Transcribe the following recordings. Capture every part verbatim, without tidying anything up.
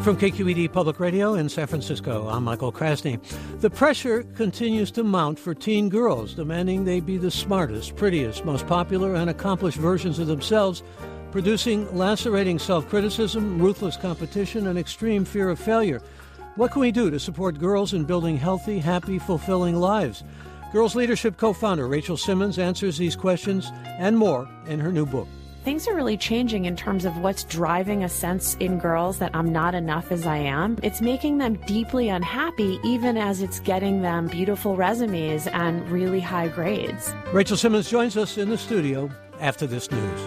from K Q E D Public Radio in San Francisco, I'm Michael Krasny. The pressure continues to mount for teen girls, demanding they be the smartest, prettiest, most popular, and accomplished versions of themselves, producing lacerating self-criticism, ruthless competition, and extreme fear of failure. What can we do to support girls in building healthy, happy, fulfilling lives? Girls Leadership co-founder Rachel Simmons answers these questions and more in her new book. Things are really changing in terms of what's driving a sense in girls that I'm not enough as I am. It's making them deeply unhappy, even as it's getting them beautiful resumes and really high grades. Rachel Simmons joins us in the studio after this news.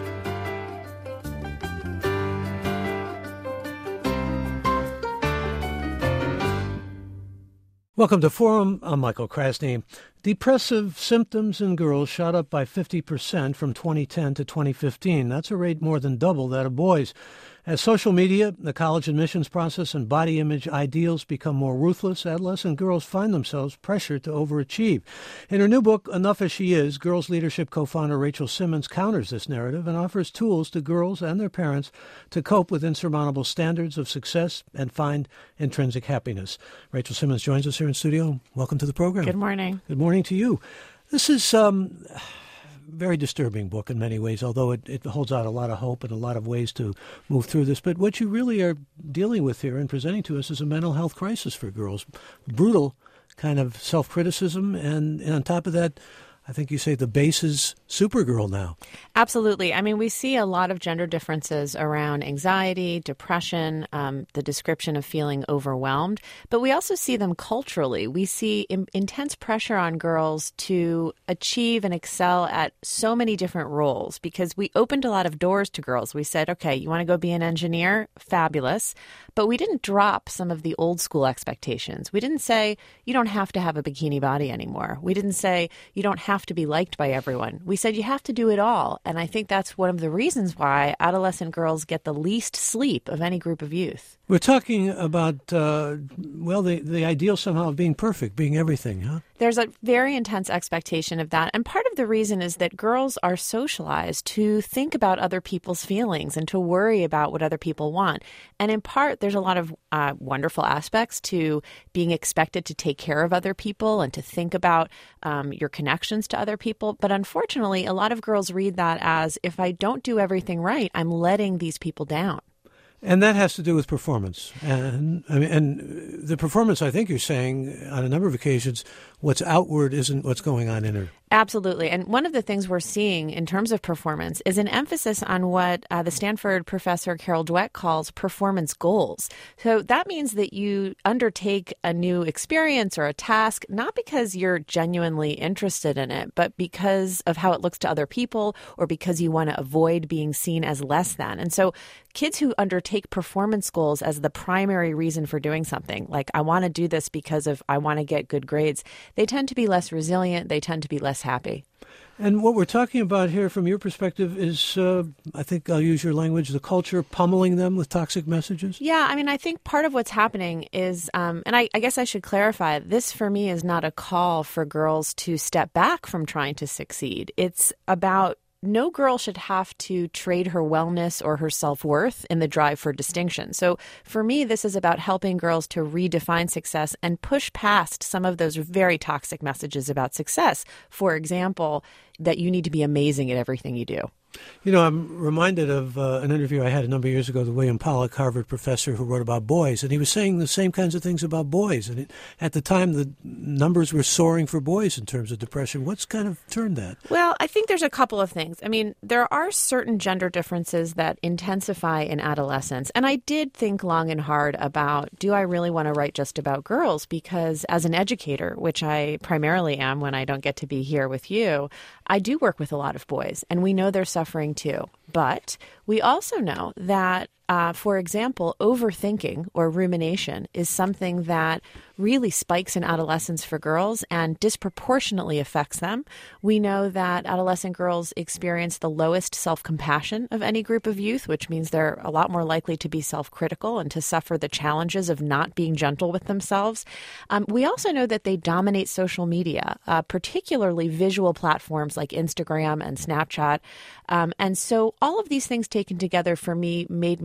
Welcome to Forum. I'm Michael Krasny. Depressive symptoms in girls shot up by fifty percent from twenty ten to twenty fifteen. That's a rate more than double that of boys. As social media, the college admissions process, and body image ideals become more ruthless, adolescent girls find themselves pressured to overachieve. In her new book, Enough as She Is, Girls Leadership co-founder Rachel Simmons counters this narrative and offers tools to girls and their parents to cope with insurmountable standards of success and find intrinsic happiness. Rachel Simmons joins us here in studio. Welcome to the program. Good morning. Good morning to you. This is um, a very disturbing book in many ways, although it, it holds out a lot of hope and a lot of ways to move through this. But what you really are dealing with here and presenting to us is a mental health crisis for girls. Brutal kind of self-criticism, and, and on top of that, I think you say the base is Supergirl now. Absolutely. I mean, we see a lot of gender differences around anxiety, depression, um, the description of feeling overwhelmed, but we also see them culturally. We see im- intense pressure on girls to achieve and excel at so many different roles because we opened a lot of doors to girls. We said, okay, you want to go be an engineer? Fabulous. But we didn't drop some of the old school expectations. We didn't say, you don't have to have a bikini body anymore. We didn't say, you don't have to be liked by everyone. We said, you have to do it all. And I think that's one of the reasons why adolescent girls get the least sleep of any group of youth. We're talking about, uh, well, the, the ideal somehow of being perfect, being everything, huh? There's a very intense expectation of that. And part of the reason is that girls are socialized to think about other people's feelings and to worry about what other people want. And in part, there's a lot of uh, wonderful aspects to being expected to take care of other people and to think about um, your connections to other people. But unfortunately, a lot of girls read that as, if I don't do everything right, I'm letting these people down. And that has to do with performance. And I mean, and the performance, I think you're saying on a number of occasions, what's outward isn't what's going on inward. Absolutely. And one of the things we're seeing in terms of performance is an emphasis on what uh, the Stanford professor Carol Dweck calls performance goals. So that means that you undertake a new experience or a task, not because you're genuinely interested in it, but because of how it looks to other people or because you want to avoid being seen as less than. And so kids who undertake performance goals as the primary reason for doing something, like I want to do this because of I want to get good grades, they tend to be less resilient. They tend to be less happy. And what we're talking about here from your perspective is, uh, I think I'll use your language, the culture pummeling them with toxic messages? Yeah, I mean, I think part of what's happening is, um, and I, I guess I should clarify, this for me is not a call for girls to step back from trying to succeed. It's about no girl should have to trade her wellness or her self-worth in the drive for distinction. So for me, this is about helping girls to redefine success and push past some of those very toxic messages about success. For example, that you need to be amazing at everything you do. You know, I'm reminded of uh, an interview I had a number of years ago with William Pollack, Harvard professor who wrote about boys, and he was saying the same kinds of things about boys. And it, at the time, the numbers were soaring for boys in terms of depression. What's kind of turned that? Well, I think there's a couple of things. I mean, there are certain gender differences that intensify in adolescence. And I did think long and hard about, do I really want to write just about girls? Because as an educator, which I primarily am when I don't get to be here with you, I do work with a lot of boys, and we know they're suffering too. But we also know that, uh, for example, overthinking or rumination is something that really spikes in adolescence for girls and disproportionately affects them. We know that adolescent girls experience the lowest self-compassion of any group of youth, which means they're a lot more likely to be self-critical and to suffer the challenges of not being gentle with themselves. Um, we also know that they dominate social media, uh, particularly visual platforms like Instagram and Snapchat. Um, and so all of these things taken together for me made me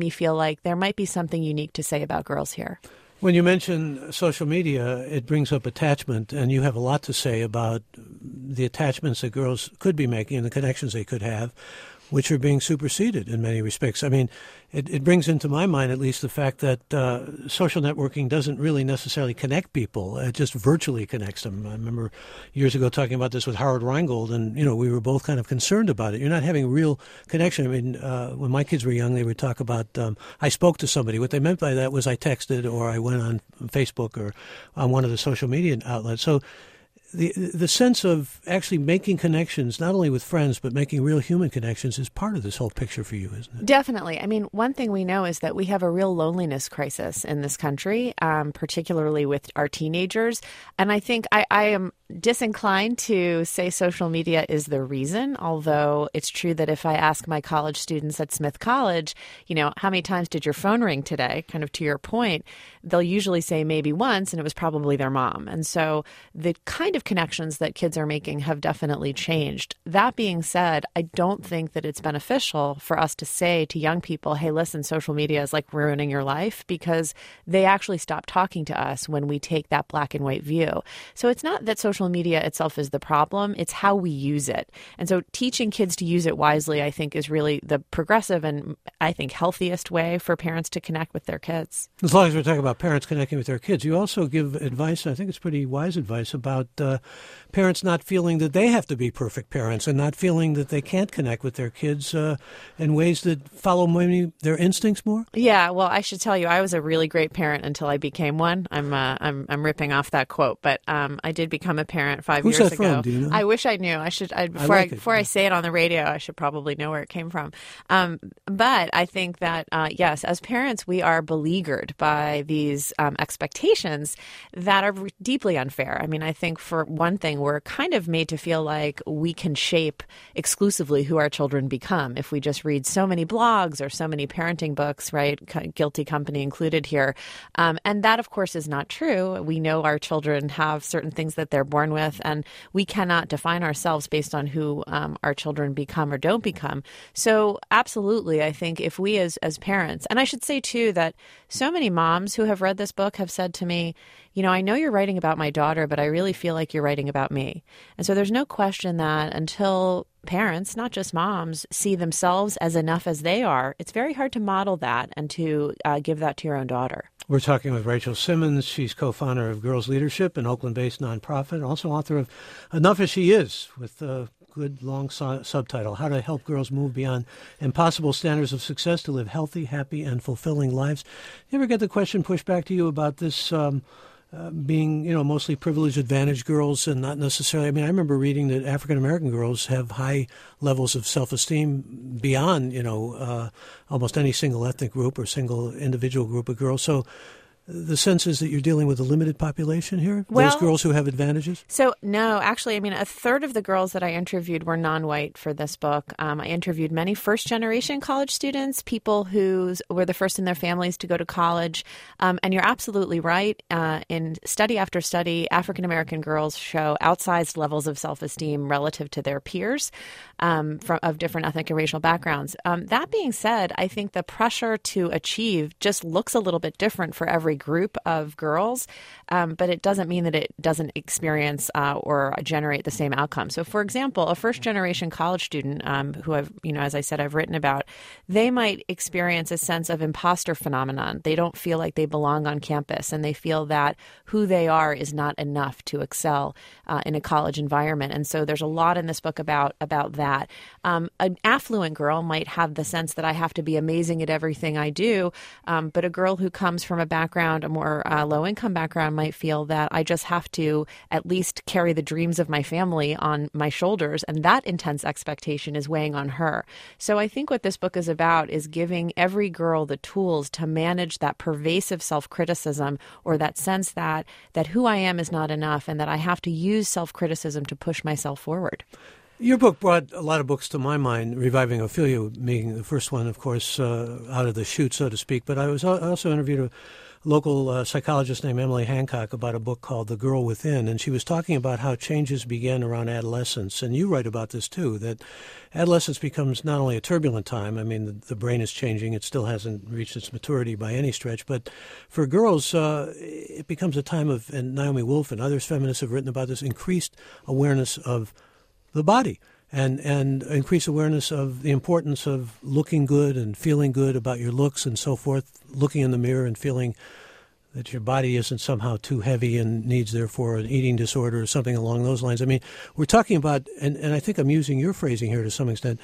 me feel like there might be something unique to say about girls here. When you mention social media, it brings up attachment, and you have a lot to say about the attachments that girls could be making and the connections they could have, which are being superseded in many respects. I mean, it, it brings into my mind at least the fact that uh, social networking doesn't really necessarily connect people. It just virtually connects them. I remember years ago talking about this with Howard Rheingold, and, you know, we were both kind of concerned about it. You're not having a real connection. I mean, uh, when my kids were young, they would talk about, um, I spoke to somebody. What they meant by that was I texted or I went on Facebook or on one of the social media outlets. So The the sense of actually making connections, not only with friends, but making real human connections is part of this whole picture for you, isn't it? Definitely. I mean, one thing we know is that we have a real loneliness crisis in this country, um, particularly with our teenagers. And I think I, I am disinclined to say social media is the reason, although it's true that if I ask my college students at Smith College, you know, how many times did your phone ring today, kind of to your point, they'll usually say maybe once, and it was probably their mom. And so the kind of connections that kids are making have definitely changed. That being said, I don't think that it's beneficial for us to say to young people, hey, listen, social media is like ruining your life, because they actually stop talking to us when we take that black and white view. So it's not that social media itself is the problem, it's how we use it. And so teaching kids to use it wisely, I think, is really the progressive and I think healthiest way for parents to connect with their kids. As long as we're talking about parents connecting with their kids, you also give advice, I think it's pretty wise advice, about uh, parents not feeling that they have to be perfect parents and not feeling that they can't connect with their kids uh, in ways that follow maybe their instincts more. Yeah, well, I should tell you, I was a really great parent until I became one. I'm uh, I'm I'm ripping off that quote, but um, I did become a parent five Who's years that ago. from? Do you know? I wish I knew. I should. I, before I I, like it. before I say it on the radio, I should probably know where it came from. Um, but I think that uh, yes, as parents, we are beleaguered by these um, expectations that are deeply unfair. I mean, I think for one thing, we're kind of made to feel like we can shape exclusively who our children become if we just read so many blogs or so many parenting books, right? Guilty company included here. Um, and that, of course, is not true. We know our children have certain things that they're born with, and we cannot define ourselves based on who um, our children become or don't become. So absolutely, I think if we as, as parents, and I should say, too, that so many moms who have read this book have said to me, you know, I know you're writing about my daughter, but I really feel like you're writing about me. And so there's no question that until parents, not just moms, see themselves as enough as they are, it's very hard to model that and to uh, give that to your own daughter. We're talking with Rachel Simmons. She's co-founder of Girls Leadership, an Oakland-based nonprofit, also author of Enough as She Is, with a good long su- subtitle, How to Help Girls Move Beyond Impossible Standards of Success to Live Healthy, Happy, and Fulfilling Lives. You ever get the question pushed back to you about this um, Uh, being, you know, mostly privileged, advantaged girls and not necessarily, I mean, I remember reading that African-American girls have high levels of self-esteem beyond, you know, uh, almost any single ethnic group or single individual group of girls. So the sense is that you're dealing with a limited population here? Well, those girls who have advantages? So, no, actually, I mean, a third of the girls that I interviewed were non-white for this book. Um, I interviewed many first-generation college students, people who were the first in their families to go to college. Um, and you're absolutely right. Uh, in study after study, African-American girls show outsized levels of self-esteem relative to their peers um, from, of different ethnic and racial backgrounds. Um, that being said, I think the pressure to achieve just looks a little bit different for every group of girls, um, but it doesn't mean that it doesn't experience uh, or generate the same outcome. So, for example, a first-generation college student um, who I've, you know, as I said, I've written about, they might experience a sense of imposter phenomenon. They don't feel like they belong on campus, and they feel that who they are is not enough to excel uh, in a college environment. And so, there's a lot in this book about about that. Um, an affluent girl might have the sense that I have to be amazing at everything I do, um, but a girl who comes from a background a more uh, low-income background might feel that I just have to at least carry the dreams of my family on my shoulders, and that intense expectation is weighing on her. So I think what this book is about is giving every girl the tools to manage that pervasive self-criticism, or that sense that that who I am is not enough and that I have to use self-criticism to push myself forward. Your book brought a lot of books to my mind, Reviving Ophelia being the first one, of course, uh, out of the chute, so to speak. But I was I also interviewed a local uh, psychologist named Emily Hancock about a book called The Girl Within, and she was talking about how changes begin around adolescence. And you write about this too, that adolescence becomes not only a turbulent time. I mean, the, the brain is changing. It still hasn't reached its maturity by any stretch. But for girls, uh, it becomes a time of, and Naomi Wolf and others feminists have written about this, increased awareness of the body. And and increase awareness of the importance of looking good and feeling good about your looks and so forth, looking in the mirror and feeling that your body isn't somehow too heavy and needs, therefore, an eating disorder or something along those lines. I mean, we're talking about, and, and I think I'm using your phrasing here to some extent,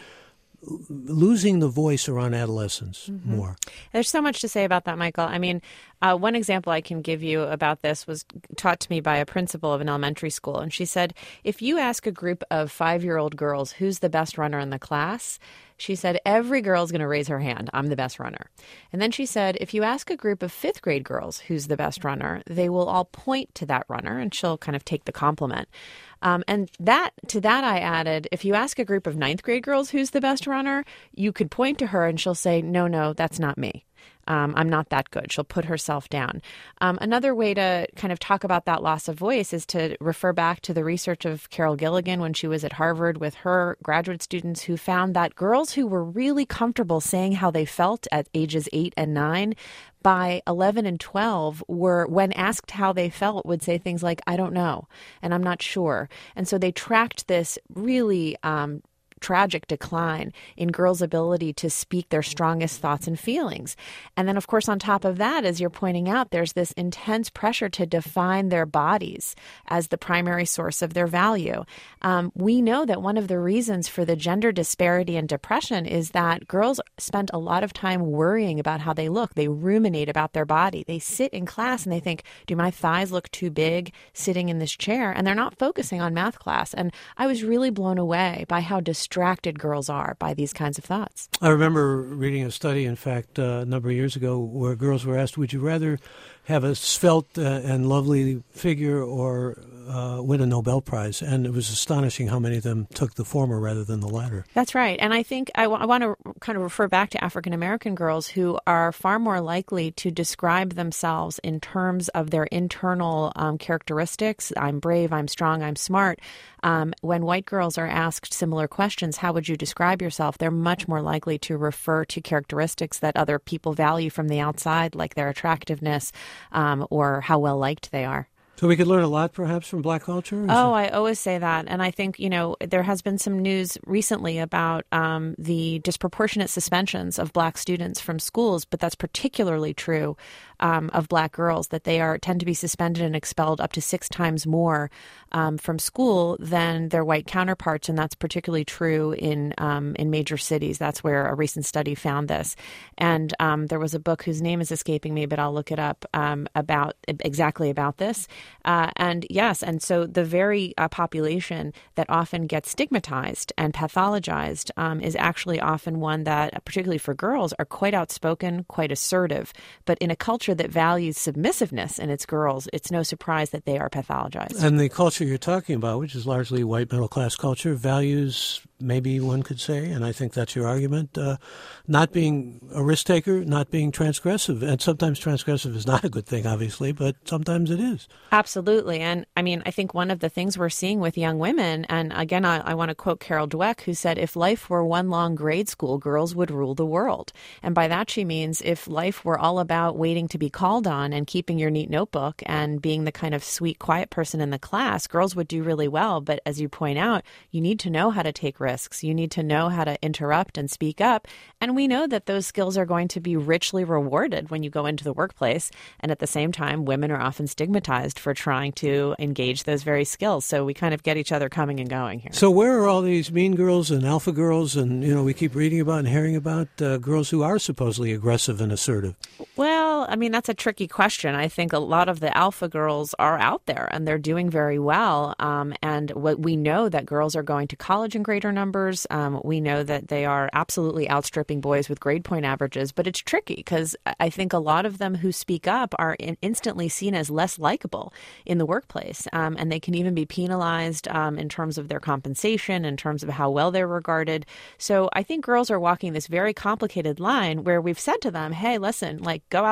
losing the voice around adolescence mm-hmm. more. There's so much to say about that, Michael. I mean, uh, one example I can give you about this was taught to me by a principal of an elementary school. And she said, if you ask a group of five-year-old girls who's the best runner in the class, she said, every girl's going to raise her hand. I'm the best runner. And then she said, if you ask a group of fifth grade girls who's the best runner, they will all point to that runner, and she'll kind of take the compliment. Um, and that to that I added, if you ask a group of ninth grade girls who's the best runner, you could point to her and she'll say, no, no, that's not me. Um, I'm not that good. She'll put herself down. Um, another way to kind of talk about that loss of voice is to refer back to the research of Carol Gilligan when she was at Harvard with her graduate students, who found that girls who were really comfortable saying how they felt at ages eight and nine, by eleven and twelve, were, when asked how they felt, would say things like, I don't know, and I'm not sure. And so they tracked this really um, tragic decline in girls' ability to speak their strongest thoughts and feelings. And then, of course, on top of that, as you're pointing out, there's this intense pressure to define their bodies as the primary source of their value. Um, we know that one of the reasons for the gender disparity and depression is that girls spend a lot of time worrying about how they look. They ruminate about their body. They sit in class and they think, do my thighs look too big sitting in this chair? And they're not focusing on math class. And I was really blown away by how distracted girls are by these kinds of thoughts. I remember reading a study, in fact, uh, a number of years ago, where girls were asked, would you rather have a svelte uh, and lovely figure or uh, win a Nobel Prize? And it was astonishing how many of them took the former rather than the latter. That's right. And I think I, w- I want to kind of refer back to African-American girls who are far more likely to describe themselves in terms of their internal um, characteristics. I'm brave, I'm strong, I'm smart. Um, when white girls are asked similar questions, how would you describe yourself? They're much more likely to refer to characteristics that other people value from the outside, like their attractiveness um, or how well liked they are. So we could learn a lot, perhaps, from Black culture? Oh, I always say that. And I think, you know, there has been some news recently about um, the disproportionate suspensions of Black students from schools, but that's particularly true um, of Black girls, that they are tend to be suspended and expelled up to six times more um, from school than their white counterparts. And that's particularly true in um, in major cities. That's where a recent study found this. And um, there was a book whose name is escaping me, but I'll look it up, um, about exactly about this. Uh, and yes, and so the very uh, population that often gets stigmatized and pathologized um, is actually often one that, particularly for girls, are quite outspoken, quite assertive. But in a culture that values submissiveness in its girls, it's no surprise that they are pathologized. And the culture you're talking about, which is largely white middle-class culture, values, maybe one could say, and I think that's your argument, uh, not being a risk-taker, not being transgressive. And sometimes transgressive is not a good thing, obviously, but sometimes it is. Absolutely. And I mean, I think one of the things we're seeing with young women, and again, I, I want to quote Carol Dweck, who said, if life were one long grade school, girls would rule the world. And by that, she means if life were all about waiting to be called on and keeping your neat notebook and being the kind of sweet, quiet person in the class, girls would do really well. But as you point out, you need to know how to take risks. You need to know how to interrupt and speak up. And we know that those skills are going to be richly rewarded when you go into the workplace. And at the same time, women are often stigmatized for trying to engage those very skills. So we kind of get each other coming and going here. So where are all these mean girls and alpha girls? And, you know, we keep reading about and hearing about uh, girls who are supposedly aggressive and assertive. Well, I mean, that's a tricky question. I think a lot of the alpha girls are out there and they're doing very well. Um, and what we know that girls are going to college in greater numbers. Um, we know that they are absolutely outstripping boys with grade point averages. But it's tricky because I think a lot of them who speak up are in- instantly seen as less likable in the workplace. Um, and they can even be penalized um, in terms of their compensation, in terms of how well they're regarded. So I think girls are walking this very complicated line where we've said to them, hey, listen, like go out there and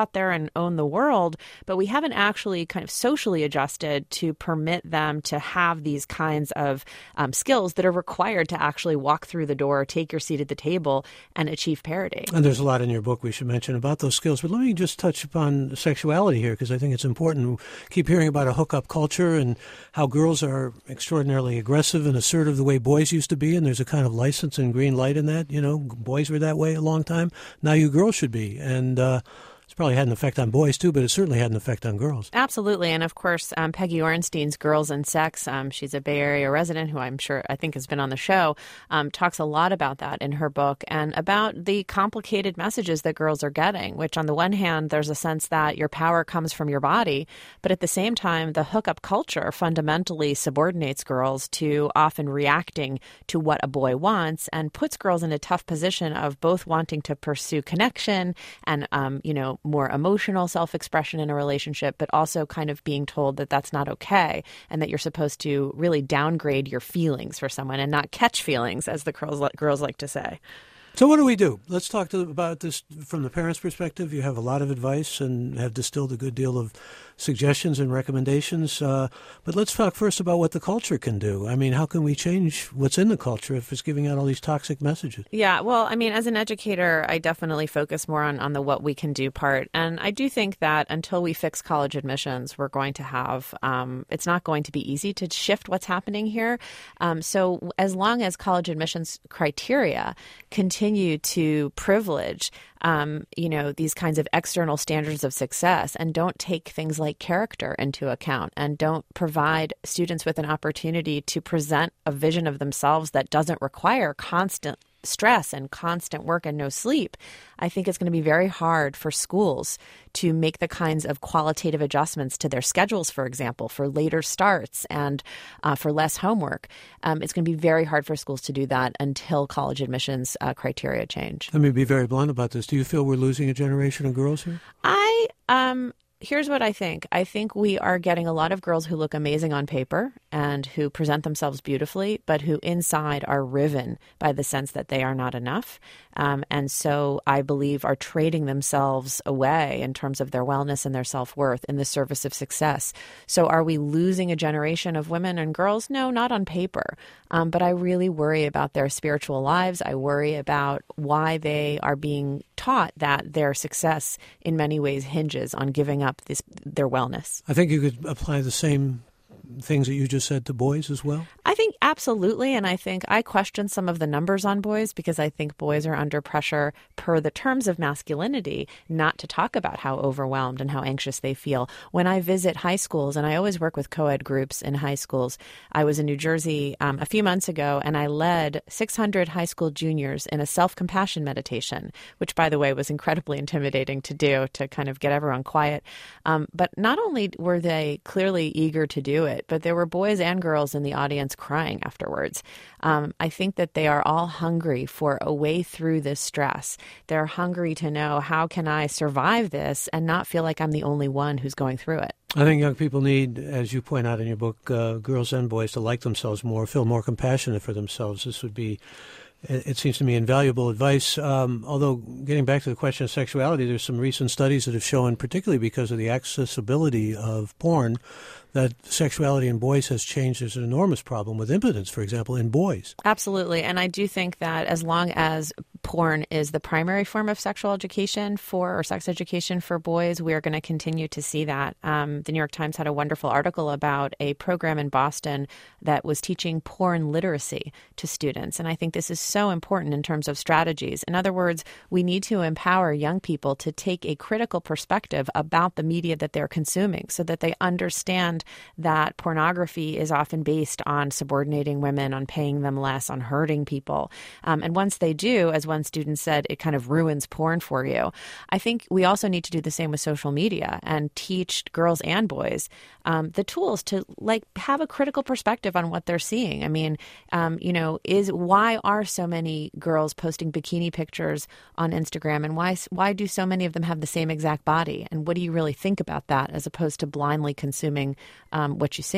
and own the world, but we haven't actually kind of socially adjusted to permit them to have these kinds of um, skills that are required to actually walk through the door, take your seat at the table, and achieve parity. And there's a lot in your book we should mention about those skills. But let me just touch upon sexuality here, because I think it's important. We keep hearing about a hookup culture and how girls are extraordinarily aggressive and assertive the way boys used to be, and there's a kind of license and green light in that. You know, boys were that way a long time. Now you girls should be. And uh, it's probably had an effect on boys, too, but it certainly had an effect on girls. Absolutely. And, of course, um, Peggy Orenstein's Girls and Sex, um, she's a Bay Area resident who I'm sure I think has been on the show, um, talks a lot about that in her book and about the complicated messages that girls are getting, which on the one hand, there's a sense that your power comes from your body. But at the same time, the hookup culture fundamentally subordinates girls to often reacting to what a boy wants and puts girls in a tough position of both wanting to pursue connection and, um, you know, more emotional self-expression in a relationship, but also kind of being told that that's not okay and that you're supposed to really downgrade your feelings for someone and not catch feelings, as the girls, girls like to say. So what do we do? Let's talk to, about this from the parents' perspective. You have a lot of advice and have distilled a good deal of suggestions and recommendations. Uh, but let's talk first about what the culture can do. I mean, how can we change what's in the culture if it's giving out all these toxic messages? Yeah, well, I mean, as an educator, I definitely focus more on, on the what we can do part. And I do think that until we fix college admissions, we're going to have, um, it's not going to be easy to shift what's happening here. Um, so as long as college admissions criteria continue to privilege Um, you know, these kinds of external standards of success and don't take things like character into account and don't provide students with an opportunity to present a vision of themselves that doesn't require constant stress and constant work and no sleep, I think it's going to be very hard for schools to make the kinds of qualitative adjustments to their schedules, for example, for later starts and uh, for less homework. Um, it's going to be very hard for schools to do that until college admissions uh, criteria change. Let me be very blunt about this. Do you feel we're losing a generation of girls here? I um. Here's what I think. I think we are getting a lot of girls who look amazing on paper and who present themselves beautifully, but who inside are riven by the sense that they are not enough. Um, and so I believe are trading themselves away in terms of their wellness and their self-worth in the service of success. So are we losing a generation of women and girls? No, not on paper. Um, but I really worry about their spiritual lives. I worry about why they are being taught that their success in many ways hinges on giving up this, their wellness. I think you could apply the same things that you just said to boys as well? I think absolutely. And I think I question some of the numbers on boys because I think boys are under pressure per the terms of masculinity not to talk about how overwhelmed and how anxious they feel. When I visit high schools, and I always work with co-ed groups in high schools, I was in New Jersey um, a few months ago and I led six hundred high school juniors in a self-compassion meditation, which, by the way, was incredibly intimidating to do to kind of get everyone quiet. Um, but not only were they clearly eager to do it, but there were boys and girls in the audience crying afterwards. Um, I think that they are all hungry for a way through this stress. They're hungry to know, how can I survive this and not feel like I'm the only one who's going through it? I think young people need, as you point out in your book, uh, girls and boys to like themselves more, feel more compassionate for themselves. This would be, it seems to me, invaluable advice. Um, although, getting back to the question of sexuality, there's some recent studies that have shown, particularly because of the accessibility of porn, that sexuality in boys has changed. There's an enormous problem with impotence, for example, in boys. Absolutely. And I do think that as long as porn is the primary form of sexual education for, or sex education for boys, we are going to continue to see that. Um, the New York Times had a wonderful article about a program in Boston that was teaching porn literacy to students. And I think this is so important in terms of strategies. In other words, we need to empower young people to take a critical perspective about the media that they're consuming so that they understand that pornography is often based on subordinating women, on paying them less, on hurting people. Um, and once they do, as one student said, it kind of ruins porn for you. I think we also need to do the same with social media and teach girls and boys um, the tools to like have a critical perspective on what they're seeing. I mean, um, you know, is why are so many girls posting bikini pictures on Instagram, and why why do so many of them have the same exact body? And what do you really think about that, as opposed to blindly consuming Um, what you see?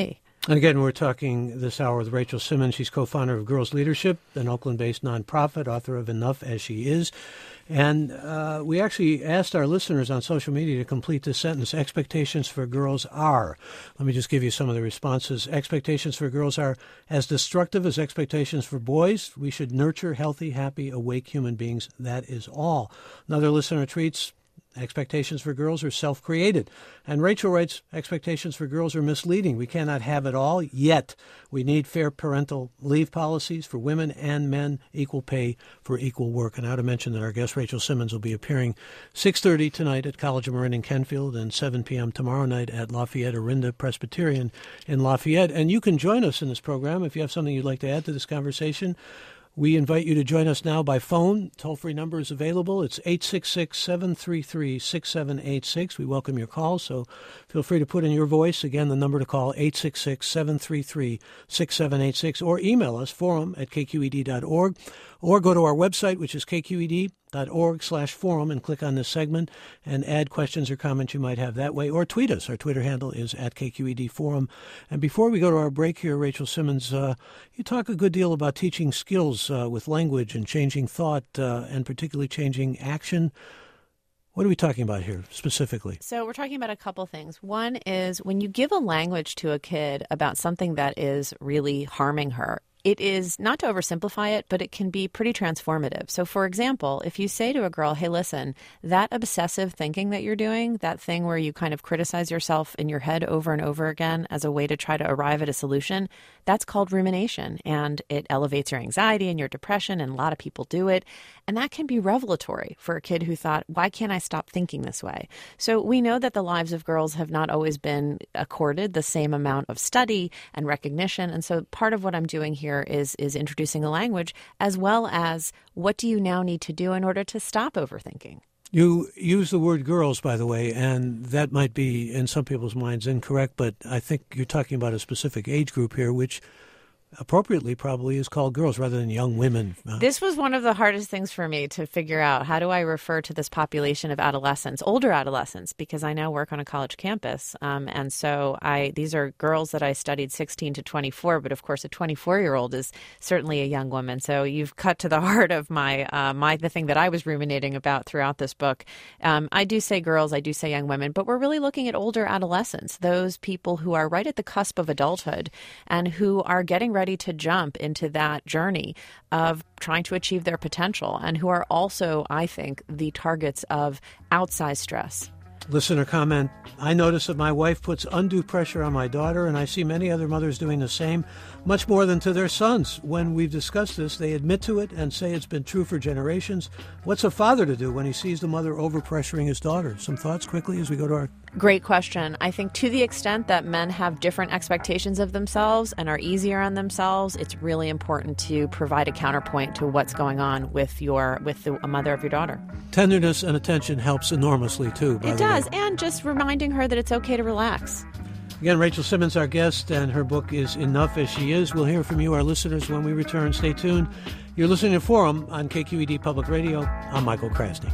And again, we're talking this hour with Rachel Simmons. She's co-founder of Girls Leadership, an Oakland-based nonprofit, author of Enough As She Is. And uh, we actually asked our listeners on social media to complete this sentence. Expectations for girls are. Let me just give you some of the responses. Expectations for girls are as destructive as expectations for boys. We should nurture healthy, happy, awake human beings. That is all. Another listener tweets, expectations for girls are self-created. And Rachel writes, expectations for girls are misleading. We cannot have it all, yet we need fair parental leave policies for women and men, equal pay for equal work. And I ought to mention that our guest, Rachel Simmons, will be appearing six thirty tonight at College of Marin in Kenfield and seven p.m. tomorrow night at Lafayette Orinda Presbyterian in Lafayette. And you can join us in this program if you have something you'd like to add to this conversation. We invite you to join us now by phone. Toll-free number is available. It's eight six six, seven three three, six seven eight six. We welcome your calls, so feel free to put in your voice. Again, the number to call, eight six six, seven three three, six seven eight six, or email us, forum at k q e d dot org, or go to our website, which is k q e d dot org slash forum, and click on this segment and add questions or comments you might have that way, or tweet us. Our Twitter handle is at K Q E D Forum. And before we go to our break here, Rachel Simmons, uh, you talk a good deal about teaching skills uh, with language and changing thought, uh, and particularly changing action. What are we talking about here specifically? So we're talking about a couple things. One is when you give a language to a kid about something that is really harming her, it is, not to oversimplify it, but it can be pretty transformative. So, for example, if you say to a girl, hey, listen, that obsessive thinking that you're doing, that thing where you kind of criticize yourself in your head over and over again as a way to try to arrive at a solution, that's called rumination. And it elevates your anxiety and your depression, and a lot of people do it. And that can be revelatory for a kid who thought, why can't I stop thinking this way? So we know that the lives of girls have not always been accorded the same amount of study and recognition. And so part of what I'm doing here is is introducing a language, as well as what do you now need to do in order to stop overthinking? You use the word girls, by the way, and that might be in some people's minds incorrect, but I think you're talking about a specific age group here, which appropriately probably is called girls rather than young women. Uh, This was one of the hardest things for me to figure out. How do I refer to this population of adolescents, older adolescents, because I now work on a college campus. Um, and so I these are girls that I studied sixteen to twenty-four, but of course a twenty-four-year-old is certainly a young woman. So you've cut to the heart of my, uh, my the thing that I was ruminating about throughout this book. Um, I do say girls, I do say young women, but we're really looking at older adolescents, those people who are right at the cusp of adulthood and who are getting ready to jump into that journey of trying to achieve their potential, and who are also, I think, the targets of outsized stress. Listener comment, I notice that my wife puts undue pressure on my daughter, and I see many other mothers doing the same, much more than to their sons. When we've discussed this, they admit to it and say it's been true for generations. What's a father to do when he sees the mother overpressuring his daughter? Some thoughts quickly as we go to our... Great question. I think to the extent that men have different expectations of themselves and are easier on themselves, it's really important to provide a counterpoint to what's going on with your with the a mother of your daughter. Tenderness and attention helps enormously, too, by It the does. way. And just reminding her that it's okay to relax. Again, Rachel Simmons, our guest, and her book is Enough As She Is. We'll hear from you, our listeners, when we return. Stay tuned. You're listening to Forum on K Q E D Public Radio. I'm Michael Krasny.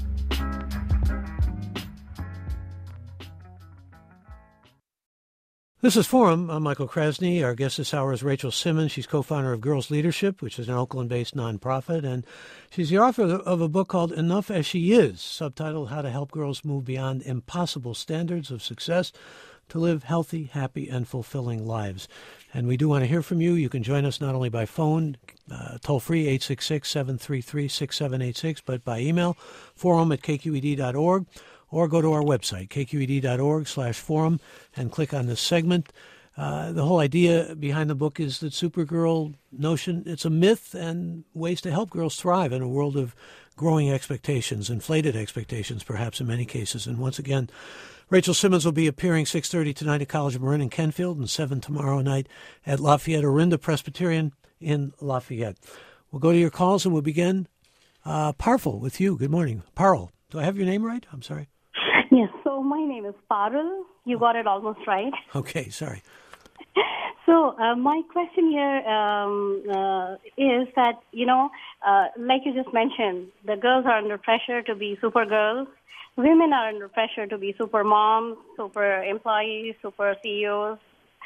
This is Forum. I'm Michael Krasny. Our guest this hour is Rachel Simmons. She's co-founder of Girls Leadership, which is an Oakland-based nonprofit, and she's the author of a book called Enough As She Is, subtitled How to Help Girls Move Beyond Impossible Standards of Success to Live Healthy, Happy, and Fulfilling Lives. And we do want to hear from you. You can join us not only by phone, uh, toll-free, eight six six, seven three three, six seven eight six, but by email, forum at k q e d dot org. Or go to our website, k q e d dot org slash forum, and click on this segment. Uh, the whole idea behind the book is that Supergirl notion, it's a myth and ways to help girls thrive in a world of growing expectations, inflated expectations perhaps in many cases. And once again, Rachel Simmons will be appearing six thirty tonight at College of Marin in Kenfield and seven tomorrow night at Lafayette Orinda Presbyterian in Lafayette. We'll go to your calls and we'll begin. Uh, Parful with you. Good morning. Parl. Do I have your name right? I'm sorry. Yes, so my name is Parul. You got it almost right. Okay, sorry. So uh, my question here um, uh, is that, you know, uh, like you just mentioned, the girls are under pressure to be super girls. Women are under pressure to be super moms, super employees, super C E Os.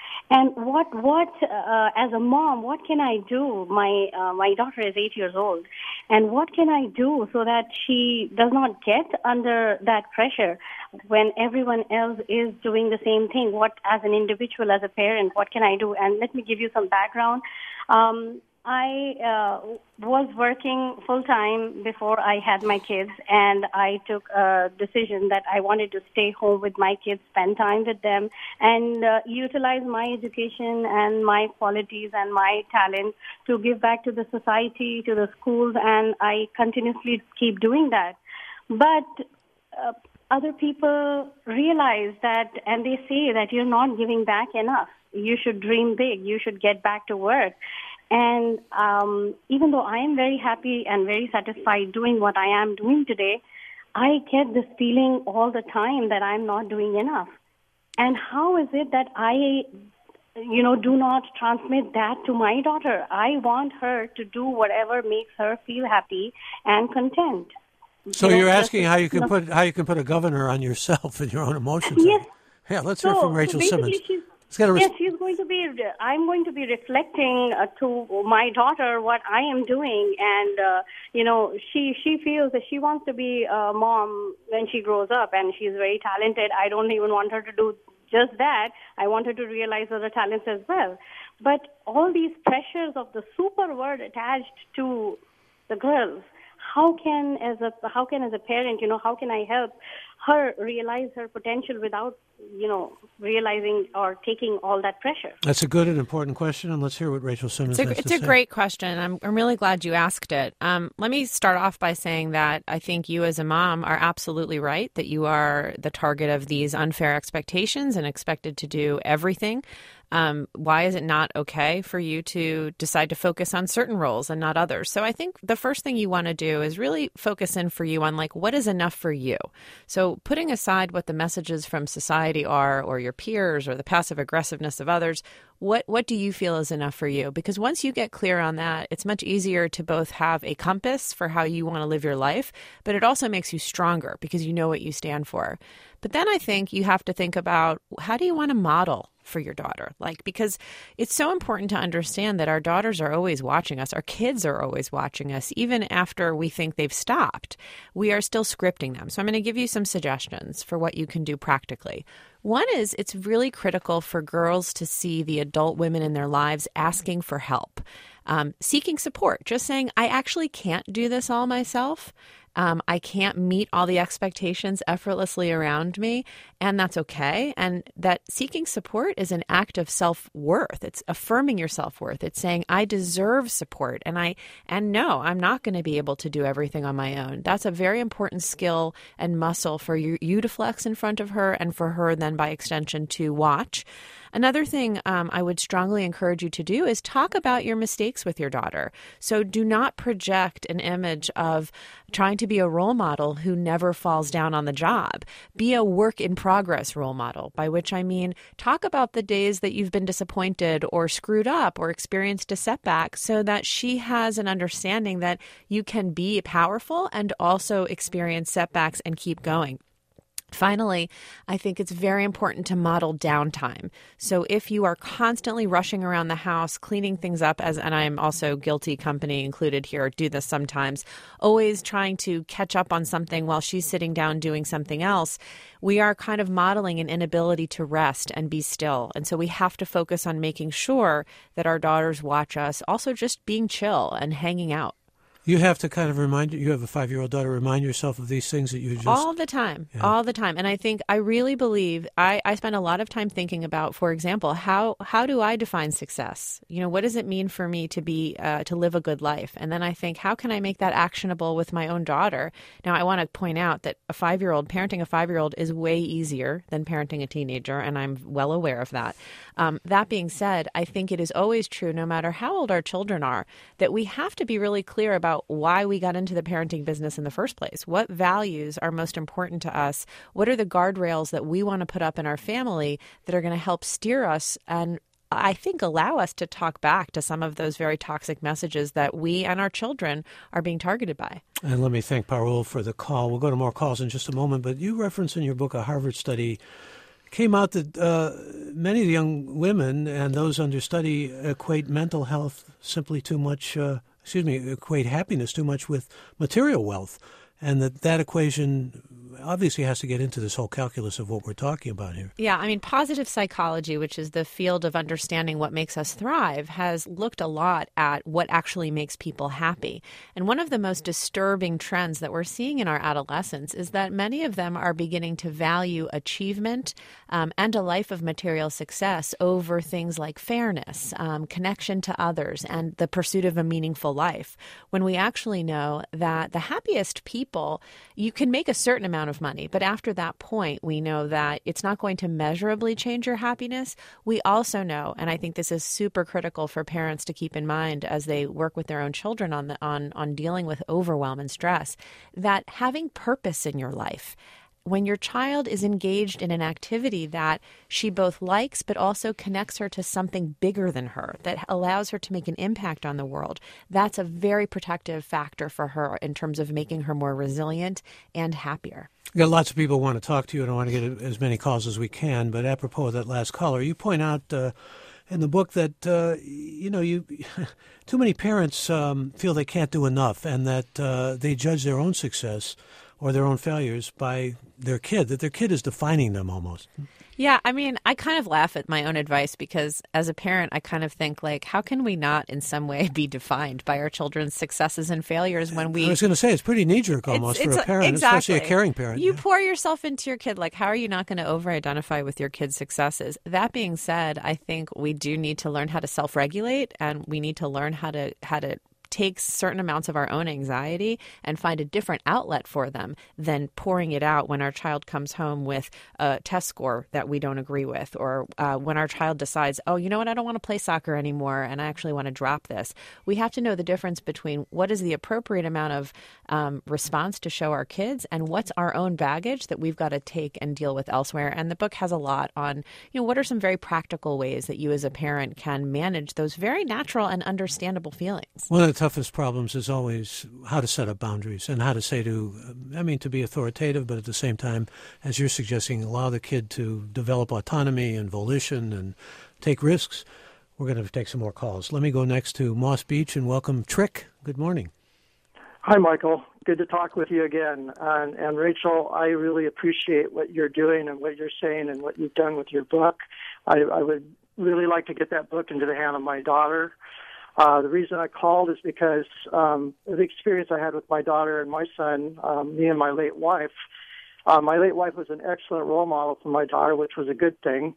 And what, what, uh, as a mom, what can I do? My, uh, my daughter is eight years old. And what can I do so that she does not get under that pressure when everyone else is doing the same thing? What, as an individual, as a parent, what can I do? And let me give you some background. Um, I uh, was working full-time before I had my kids, and I took a decision that I wanted to stay home with my kids, spend time with them, and uh, utilize my education and my qualities and my talent to give back to the society, to the schools, and I continuously keep doing that. But uh, other people realize that, and they say that you're not giving back enough. You should dream big. You should get back to work. And um, even though I am very happy and very satisfied doing what I am doing today, I get this feeling all the time that I'm not doing enough. And how is it that I, you know, do not transmit that to my daughter? I want her to do whatever makes her feel happy and content. So you know, you're asking how you can know, put how you can put a governor on yourself and your own emotions. Yes. Yeah, let's so, hear from Rachel so Simmons. She's, res- yes, she's going to be. I'm going to be reflecting uh, to my daughter what I am doing, and uh, you know, she she feels that she wants to be a mom when she grows up, and she's very talented. I don't even want her to do just that. I want her to realize other talents as well. But all these pressures of the super word attached to the girls. How can, as a how can as a parent, you know, how can I help her realize her potential without, you know, realizing or taking all that pressure? That's a good and important question, and let's hear what Rachel Simmons it's a, has it's to a say. great question. I'm I'm really glad you asked it. Um, let me start off by saying that I think you as a mom are absolutely right that you are the target of these unfair expectations and expected to do everything. Um, why is it not okay for you to decide to focus on certain roles and not others? So I think the first thing you want to do is really focus in for you on like what is enough for you. So putting aside what the messages from society are or your peers or the passive aggressiveness of others, what what do you feel is enough for you? Because once you get clear on that, it's much easier to both have a compass for how you want to live your life, but it also makes you stronger because you know what you stand for. But then I think you have to think about how do you want to model for your daughter? Like, because it's so important to understand that our daughters are always watching us. Our kids are always watching us. Even after we think they've stopped, we are still scripting them. So I'm going to give you some suggestions for what you can do practically. One is it's really critical for girls to see the adult women in their lives asking for help, um, seeking support, just saying, I actually can't do this all myself. Um, I can't meet all the expectations effortlessly around me, and that's okay. And that seeking support is an act of self-worth. It's affirming your self-worth. It's saying, I deserve support, and I and no, I'm not going to be able to do everything on my own. That's a very important skill and muscle for you, you to flex in front of her and for her then by extension to watch. Another thing um, I would strongly encourage you to do is talk about your mistakes with your daughter. So do not project an image of trying to be a role model who never falls down on the job. Be a work in progress role model, by which I mean talk about the days that you've been disappointed or screwed up or experienced a setback so that she has an understanding that you can be powerful and also experience setbacks and keep going. Finally, I think it's very important to model downtime. So if you are constantly rushing around the house, cleaning things up, as and I'm also guilty, company included here, do this sometimes, always trying to catch up on something while she's sitting down doing something else, we are kind of modeling an inability to rest and be still. And so we have to focus on making sure that our daughters watch us, also just being chill and hanging out. You have to kind of remind, you have a five-year-old daughter, remind yourself of these things that you just... All the time, yeah. all the time. And I think, I really believe, I, I spend a lot of time thinking about, for example, how how do I define success? You know, what does it mean for me to be, uh, to live a good life? And then I think, how can I make that actionable with my own daughter? Now, I want to point out that a five-year-old, parenting a five-year-old is way easier than parenting a teenager, and I'm well aware of that. Um, that being said, I think it is always true, no matter how old our children are, that we have to be really clear about why we got into the parenting business in the first place. What values are most important to us? What are the guardrails that we want to put up in our family that are going to help steer us and I think allow us to talk back to some of those very toxic messages that we and our children are being targeted by. And let me thank Parul for the call. We'll go to more calls in just a moment, but you reference in your book a Harvard study came out that uh, many of the young women and those under study equate mental health simply too much, uh, excuse me, equate happiness too much with material wealth, and that that equation obviously has to get into this whole calculus of what we're talking about here. Yeah, I mean, positive psychology, which is the field of understanding what makes us thrive, has looked a lot at what actually makes people happy. And one of the most disturbing trends that we're seeing in our adolescents is that many of them are beginning to value achievement um, and a life of material success over things like fairness, um, connection to others, and the pursuit of a meaningful life, when we actually know that the happiest people, you can make a certain amount of money, but after that point, we know that it's not going to measurably change your happiness. We also know, and I think this is super critical for parents to keep in mind as they work with their own children on the, on on dealing with overwhelm and stress, that having purpose in your life, when your child is engaged in an activity that she both likes but also connects her to something bigger than her, that allows her to make an impact on the world, that's a very protective factor for her in terms of making her more resilient and happier. We've got lots of people who want to talk to you, and I want to get as many calls as we can, but apropos of that last caller, you point out uh, in the book that, uh, you know, you too many parents um, feel they can't do enough, and that uh, they judge their own success or their own failures by their kid, that their kid is defining them almost. Yeah, I mean, I kind of laugh at my own advice because as a parent, I kind of think, like, how can we not in some way be defined by our children's successes and failures when we... I was going to say, it's pretty knee-jerk almost it's, for it's, a parent, exactly. especially a caring parent. You yeah. pour yourself into your kid. Like, how are you not going to over-identify with your kid's successes? That being said, I think we do need to learn how to self-regulate, and we need to learn how to how to take certain amounts of our own anxiety and find a different outlet for them than pouring it out when our child comes home with a test score that we don't agree with, or uh, when our child decides, oh, you know what, I don't want to play soccer anymore and I actually want to drop this. We have to know the difference between what is the appropriate amount of um, response to show our kids and what's our own baggage that we've got to take and deal with elsewhere. And the book has a lot on, you know, what are some very practical ways that you as a parent can manage those very natural and understandable feelings. One of the toughest problems is always how to set up boundaries and how to say to, I mean, to be authoritative, but at the same time, as you're suggesting, allow the kid to develop autonomy and volition and take risks. We're going to take some more calls. Let me go next to Moss Beach and welcome Trick. Good morning. Hi, Michael. Good to talk with you again. And, and Rachel, I really appreciate what you're doing and what you're saying and what you've done with your book. I, I would really like to get that book into the hand of my daughter. Uh, the reason I called is because um, the experience I had with my daughter and my son, um, me and my late wife. Uh, my late wife was an excellent role model for my daughter, which was a good thing.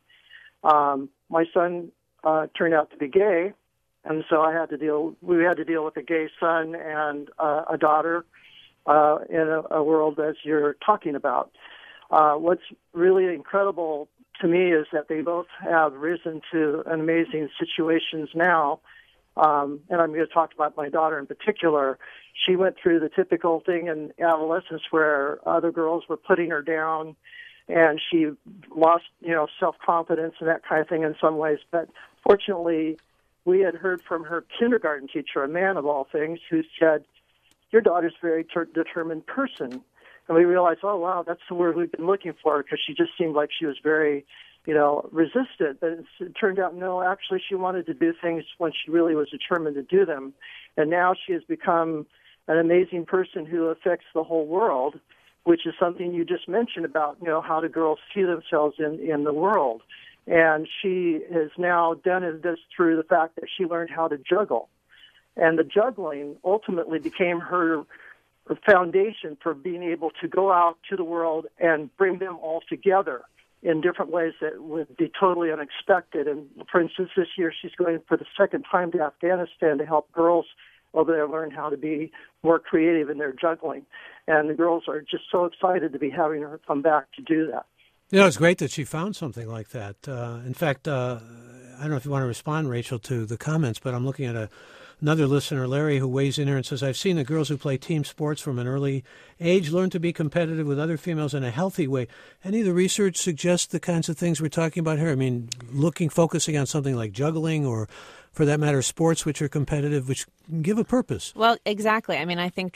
Um, my son uh, turned out to be gay, and so I had to deal. We had to deal with a gay son and uh, a daughter uh, in a, a world as you're talking about. Uh, what's really incredible to me is that they both have risen to amazing situations now. Um, and I'm going to talk about my daughter in particular. She went through the typical thing in adolescence where other girls were putting her down, and she lost, you know, self-confidence and that kind of thing in some ways. But fortunately, we had heard from her kindergarten teacher, a man of all things, who said, your daughter's a very ter- determined person. And we realized, oh, wow, that's the word we've been looking for, because she just seemed like she was very, you know, resistant. But it turned out, no, actually she wanted to do things when she really was determined to do them. And now she has become an amazing person who affects the whole world, which is something you just mentioned about, you know, how do girls see themselves in, in the world. And she has now done this through the fact that she learned how to juggle. And the juggling ultimately became her foundation for being able to go out to the world and bring them all together in different ways that would be totally unexpected. And for instance, this year she's going for the second time to Afghanistan to help girls over there learn how to be more creative in their juggling. And the girls are just so excited to be having her come back to do that. You know, it's great that she found something like that. Uh, in fact, uh, I don't know if you want to respond, Rachel, to the comments, but I'm looking at a Another listener, Larry, who weighs in here and says, I've seen the girls who play team sports from an early age learn to be competitive with other females in a healthy way. Any of the research suggests the kinds of things we're talking about here? I mean, looking, focusing on something like juggling or, for that matter, sports which are competitive, which give a purpose. Well, exactly. I mean, I think Trick's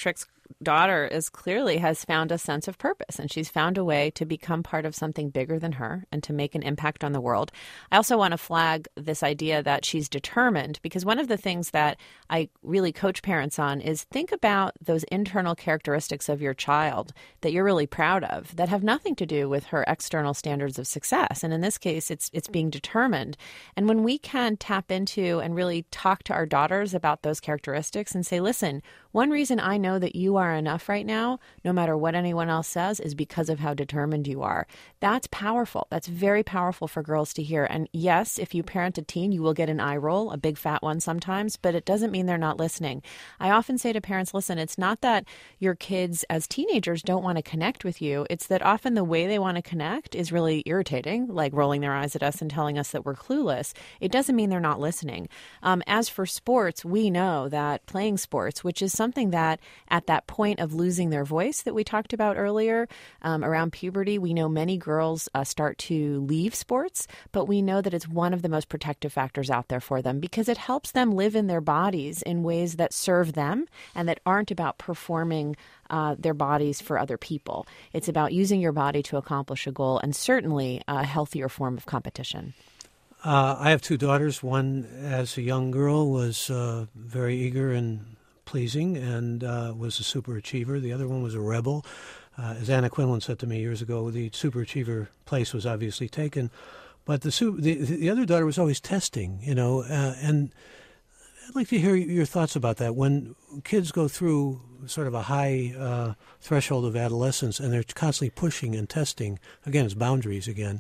daughter is clearly has found a sense of purpose, and she's found a way to become part of something bigger than her and to make an impact on the world. I also want to flag this idea that she's determined, because one of the things that I really coach parents on is think about those internal characteristics of your child that you're really proud of that have nothing to do with her external standards of success. And in this case, it's it's being determined. And when we can tap into and really talk to our daughters about those characteristics and say, listen, one reason I know that you are enough right now, no matter what anyone else says, is because of how determined you are. That's powerful. That's very powerful for girls to hear. And yes, if you parent a teen, you will get an eye roll, a big fat one sometimes, but it doesn't mean they're not listening. I often say to parents, listen, it's not that your kids as teenagers don't want to connect with you. It's that often the way they want to connect is really irritating, like rolling their eyes at us and telling us that we're clueless. It doesn't mean they're not listening. Um, as for sports, we know that playing sports, which is something that at that point of losing their voice that we talked about earlier, um, around puberty, we know many girls uh, start to leave sports, but we know that it's one of the most protective factors out there for them because it helps them live in their bodies in ways that serve them and that aren't about performing uh, their bodies for other people. It's about using your body to accomplish a goal and certainly a healthier form of competition. Uh, I have two daughters. One, as a young girl, was uh, very eager and pleasing and uh, was a superachiever. The other one was a rebel. Uh, as Anna Quinlan said to me years ago, the superachiever place was obviously taken. But the su- the, the other daughter was always testing, you know, uh, and I'd like to hear your thoughts about that. When kids go through sort of a high uh, threshold of adolescence and they're constantly pushing and testing, again, it's boundaries again.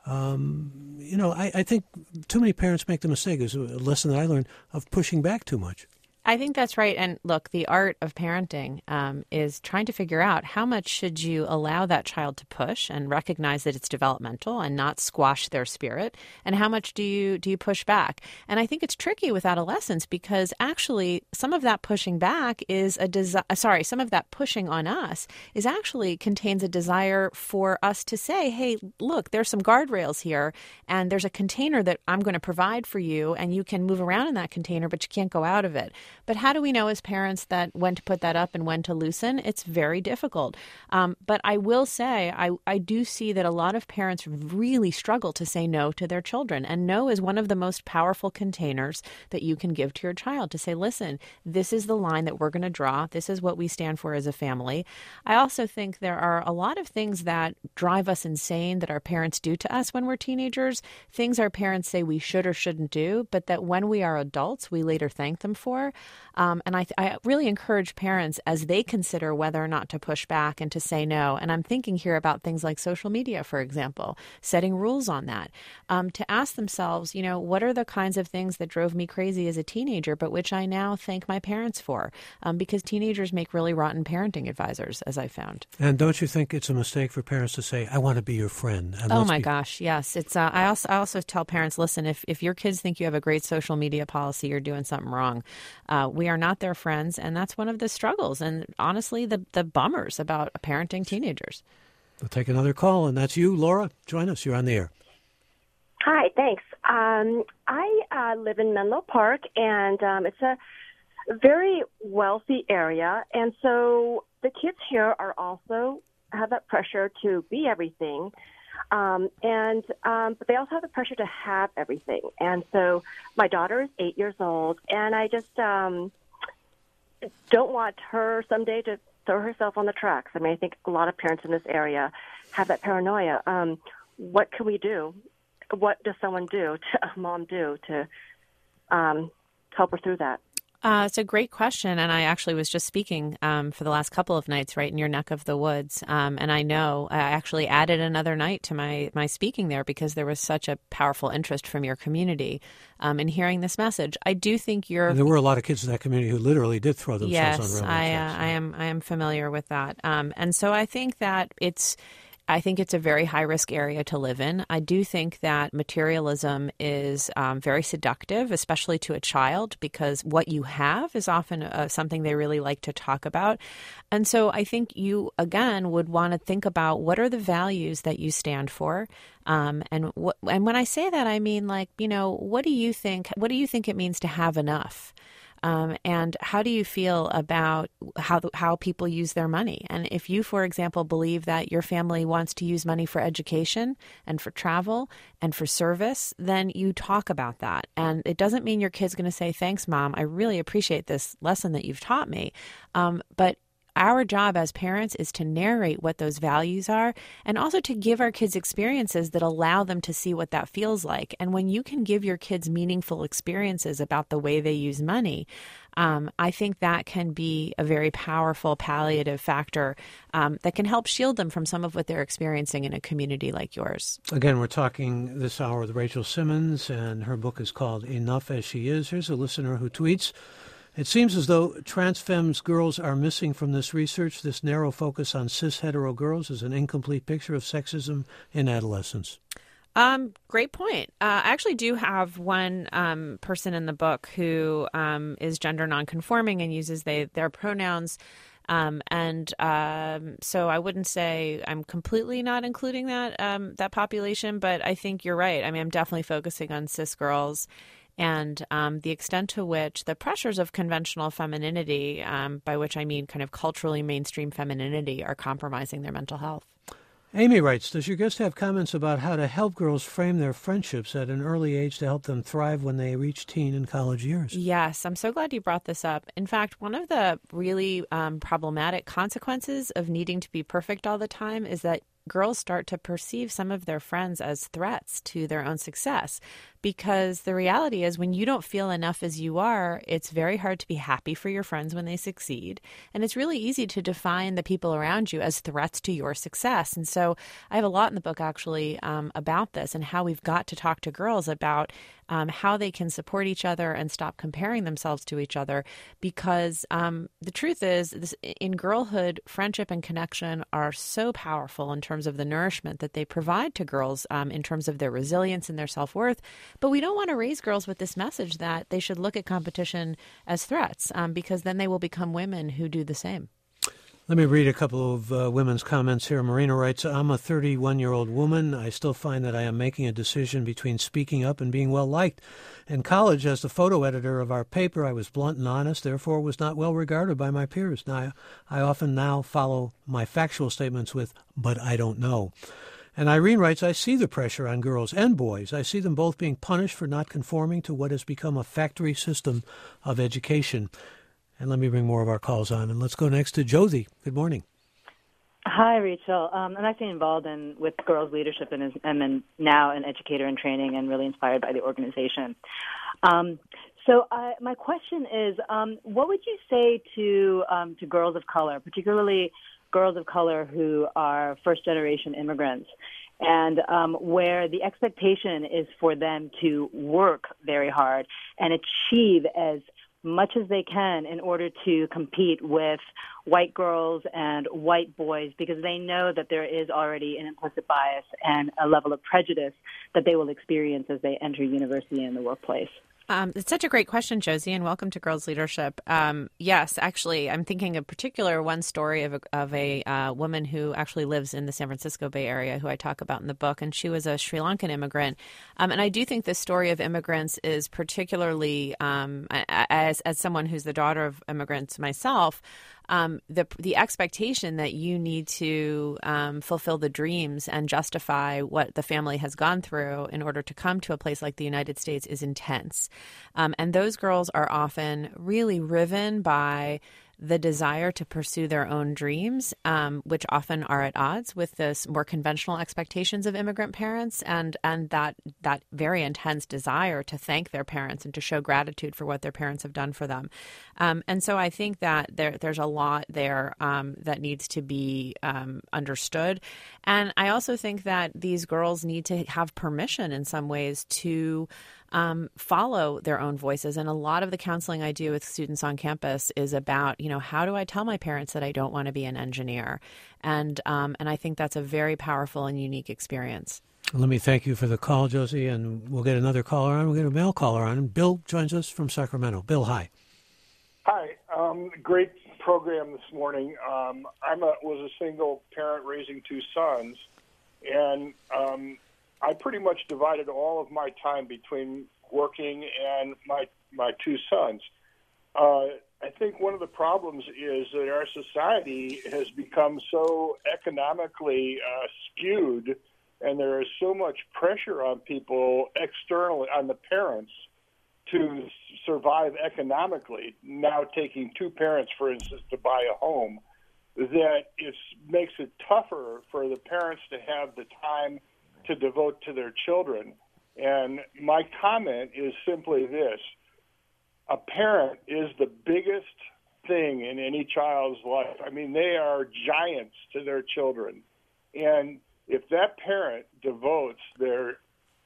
Um, you know, I, I think too many parents make the mistake, is a lesson that I learned, of pushing back too much. I think that's right. And look, the art of parenting um, is trying to figure out how much should you allow that child to push and recognize that it's developmental and not squash their spirit, and how much do you do you push back? And I think it's tricky with adolescents because actually some of that pushing back is a desire. Sorry, some of that pushing on us is actually contains a desire for us to say, hey, look, there's some guardrails here, and there's a container that I'm going to provide for you, and you can move around in that container, but you can't go out of it. But how do we know as parents that when to put that up and when to loosen? It's very difficult. Um, but I will say, I, I do see that a lot of parents really struggle to say no to their children. And no is one of the most powerful containers that you can give to your child to say, listen, this is the line that we're going to draw. This is what we stand for as a family. I also think there are a lot of things that drive us insane that our parents do to us when we're teenagers, things our parents say we should or shouldn't do, but that when we are adults, we later thank them for. Um, and I, th- I really encourage parents as they consider whether or not to push back and to say no. And I'm thinking here about things like social media, for example, setting rules on that, um, to ask themselves, you know, what are the kinds of things that drove me crazy as a teenager, but which I now thank my parents for? Um, because teenagers make really rotten parenting advisors, as I found. And don't you think it's a mistake for parents to say, I want to be your friend? And oh, my be- gosh, yes. It's. Uh, I also I also tell parents, listen, if, if your kids think you have a great social media policy, you're doing something wrong. Uh, we are not their friends, and that's one of the struggles and honestly the, the bummers about parenting teenagers. We'll take another call, and that's you, Laura. Join us. You're on the air. Hi, thanks. Um, I uh, live in Menlo Park, and um, it's a very wealthy area, and so the kids here are also have that pressure to be everything. Um, and um, but they also have the pressure to have everything. And so my daughter is eight years old, and I just um, don't want her someday to throw herself on the tracks. I mean, I think a lot of parents in this area have that paranoia. Um, what can we do? What does someone do, to, a mom do, to um, help her through that? Uh, it's a great question, and I actually was just speaking um, for the last couple of nights right in your neck of the woods, um, and I know I actually added another night to my, my speaking there because there was such a powerful interest from your community um, in hearing this message. I do think you're... And there were a lot of kids in that community who literally did throw themselves yes, on railroad I, tracks. Uh, I am. I am familiar with that, um, and so I think that it's... I think it's a very high-risk area to live in. I do think that materialism is um, very seductive, especially to a child, because what you have is often uh, something they really like to talk about. And so I think you, again, would want to think about what are the values that you stand for. Um, and what, and when I say that, I mean, like, you know, what do you think, what do you think it means to have enough? Um, and how do you feel about how how people use their money? And if you, for example, believe that your family wants to use money for education and for travel and for service, then you talk about that. And it doesn't mean your kid's going to say, thanks, Mom, I really appreciate this lesson that you've taught me. Um, but our job as parents is to narrate what those values are and also to give our kids experiences that allow them to see what that feels like. And when you can give your kids meaningful experiences about the way they use money, um, I think that can be a very powerful palliative factor um, that can help shield them from some of what they're experiencing in a community like yours. Again, we're talking this hour with Rachel Simmons, and her book is called Enough as She Is. Here's a listener who tweets, it seems as though trans femmes girls are missing from this research. This narrow focus on cis hetero girls is an incomplete picture of sexism in adolescence. Um, great point. Uh, I actually do have one um, person in the book who um, is gender nonconforming and uses they their pronouns. Um, and um, so I wouldn't say I'm completely not including that um, that population, but I think you're right. I mean, I'm definitely focusing on cis girls. And um, the extent to which the pressures of conventional femininity, um, by which I mean kind of culturally mainstream femininity, are compromising their mental health. Amy writes, does your guest have comments about how to help girls frame their friendships at an early age to help them thrive when they reach teen and college years? Yes, I'm so glad you brought this up. In fact, one of the really um, problematic consequences of needing to be perfect all the time is that girls start to perceive some of their friends as threats to their own success. Because the reality is when you don't feel enough as you are, it's very hard to be happy for your friends when they succeed. And it's really easy to define the people around you as threats to your success. And so I have a lot in the book actually um, about this and how we've got to talk to girls about um, how they can support each other and stop comparing themselves to each other. Because um, the truth is, this, in girlhood, friendship and connection are so powerful in terms of the nourishment that they provide to girls um, in terms of their resilience and their self-worth. But we don't want to raise girls with this message that they should look at competition as threats um, because then they will become women who do the same. Let me read a couple of uh, women's comments here. Marina writes, I'm a thirty-one-year-old woman. I still find that I am making a decision between speaking up and being well-liked. In college, as the photo editor of our paper, I was blunt and honest, therefore was not well regarded by my peers. Now, I often now follow my factual statements with, but I don't know. And Irene writes, I see the pressure on girls and boys. I see them both being punished for not conforming to what has become a factory system of education. And let me bring more of our calls on. And let's go next to Josie. Good morning. Hi, Rachel. Um, I'm actually involved in with girls' leadership and am now an educator in training and really inspired by the organization. Um, so I, my question is, um, what would you say to um, to girls of color, particularly girls of color who are first-generation immigrants, and um, where the expectation is for them to work very hard and achieve as much as they can in order to compete with white girls and white boys, because they know that there is already an implicit bias and a level of prejudice that they will experience as they enter university and the workplace? Um, it's such a great question, Josie, and welcome to Girls Leadership. Um, yes, actually, I'm thinking in particular one story of a, of a uh, woman who actually lives in the San Francisco Bay Area, who I talk about in the book, and she was a Sri Lankan immigrant. Um, and I do think this story of immigrants is particularly, um, as as someone who's the daughter of immigrants myself, Um, the the expectation that you need to um, fulfill the dreams and justify what the family has gone through in order to come to a place like the United States is intense. Um, and those girls are often really riven by the desire to pursue their own dreams, um, which often are at odds with this more conventional expectations of immigrant parents, and and that that very intense desire to thank their parents and to show gratitude for what their parents have done for them. Um, and so I think that there there's a lot there um, that needs to be um, understood. And I also think that these girls need to have permission in some ways to Um, follow their own voices. And a lot of the counseling I do with students on campus is about, you know, how do I tell my parents that I don't want to be an engineer? And um, and I think that's a very powerful and unique experience. Let me thank you for the call, Josie, and we'll get another caller on. We'll get a male caller on. Bill joins us from Sacramento. Bill, hi. Hi. Um, great program this morning. Um, I was a single parent raising two sons, and um, I pretty much divided all of my time between working and my my two sons. uh, I think one of the problems is that our society has become so economically uh, skewed, and there is so much pressure on people externally, on the parents, to survive economically. Now taking two parents, for instance, to buy a home, that it makes it tougher for the parents to have the time to devote to their children. And my comment is simply this. A parent is the biggest thing in any child's life. I mean, they are giants to their children. And if that parent devotes their